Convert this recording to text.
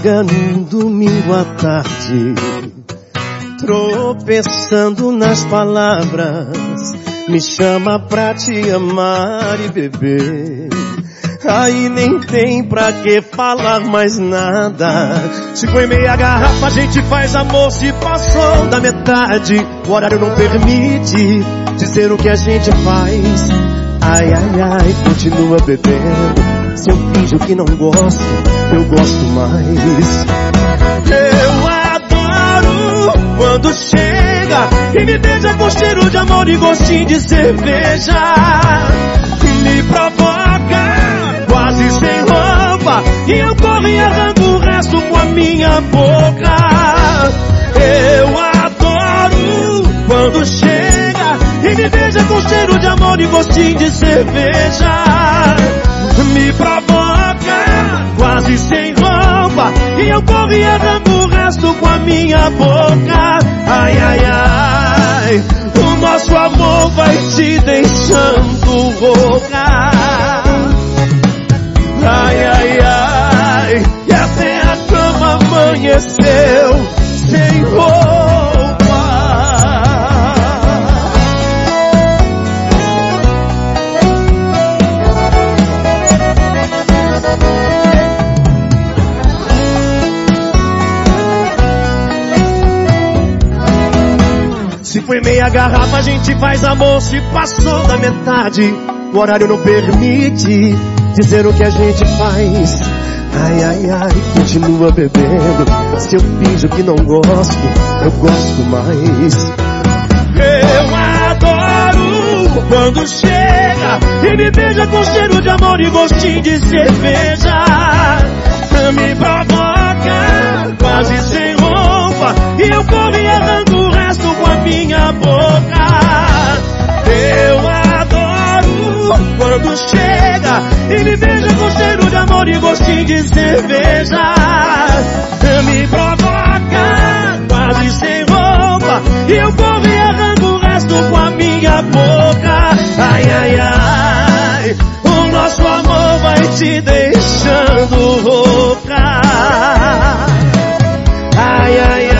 liga num domingo à tarde, tropeçando nas palavras, me chama pra te amar e beber. Aí nem tem pra que falar mais nada. 5,5 garrafa, a gente faz amor. Se passou da metade, o horário não permite dizer o que a gente faz. Ai, ai, ai, continua bebendo. Se eu finjo que não gosto, eu gosto mais. Eu adoro quando chega e me beija com cheiro de amor e gostinho de cerveja. Me provoca quase sem roupa e eu corro e arranco o resto com a minha boca. Eu adoro quando chega e me beija com cheiro de amor e gostinho de cerveja. Me provoca quase sem roupa e eu corro e arranco o resto com a minha boca. Ai, ai, ai, o nosso amor vai te deixando rouca. Ai, ai, ai, e até a cama amanheceu sem roupa. Se foi meia garrafa, a gente faz amor. Se passou da metade, o horário não permite dizer o que a gente faz. Ai, ai, ai, continua bebendo. Se eu finjo que não gosto, eu gosto mais. Eu adoro quando chega e me beija com cheiro de amor e gostinho de cerveja. Me provoca quase sem roupa e eu corro e arranco o resto com a minha boca. Eu adoro quando chega e me beija com cheiro de amor e gostinho de cerveja. Me provoca quase sem roupa e eu corro e arranco o resto com a minha boca. Ai, ai, ai, o nosso amor vai te deixando rouca. Ai, ai,